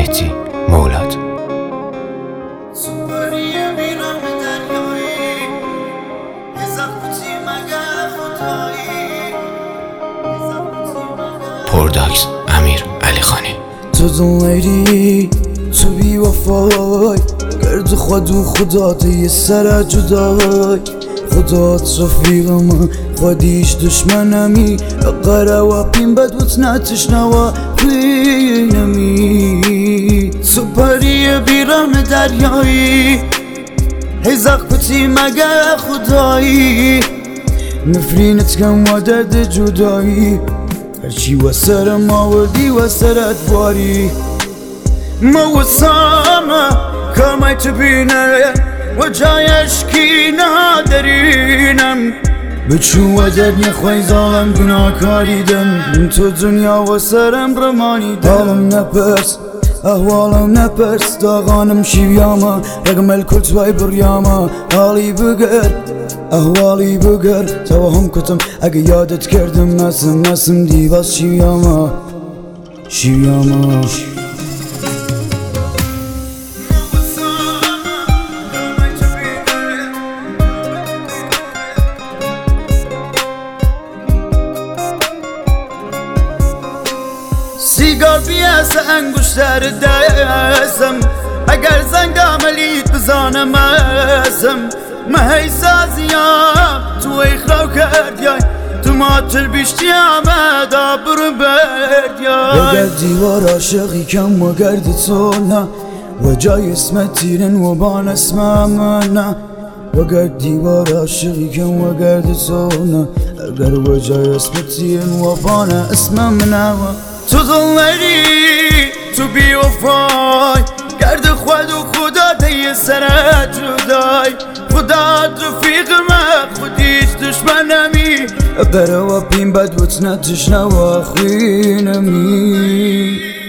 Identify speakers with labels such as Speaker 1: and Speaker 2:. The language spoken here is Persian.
Speaker 1: مهدی مولاد. پرداکس امیر علی خانی.
Speaker 2: تو دنیری تو بی وفای گرد خود و خدات یه سر جدای خدات رفیقم خودیش دشمنمی قره و پین بدوت نتشنوا بینمی تو پری بیرم دریایی هیزق کتی مگه خدایی نفرینت کم و درد جدایی هرچی و سرم آوردی و سرت باری ما وسامه کامای تو بینه و جایش کی نادرینم بچو و درد نخوای ظالم گناهکاریدم تو دنیا و سرم رمانیدم حالم نپرس احوالم نپرس داغانم شیویاما رقم الکل توای بریاما حالی بگر احوالی بگر توهم کتم اگه یادت کردم نسم دیواز شیویاما سیگار بیاسه انگشتر دستم اگر زنگ عملیت بزانم اسم مهی سازیام تو اخراو کردیای تو ماتر بیشتیامه دا برو بردیای وگر دیوار عاشقی کم و گرد تو نه و جای اسمت تیرن و بان اسمم نه وگر دیوار عاشقی کم و گرد تو نه اگر و جای اسمت تیرن و بان اسمم نه تو دلری تو بی وفای گرد خود و خدا دی سرت جدای خدا رفیقم خودیش دشمنمی بره و پین بدوت نتشنوا خوینمی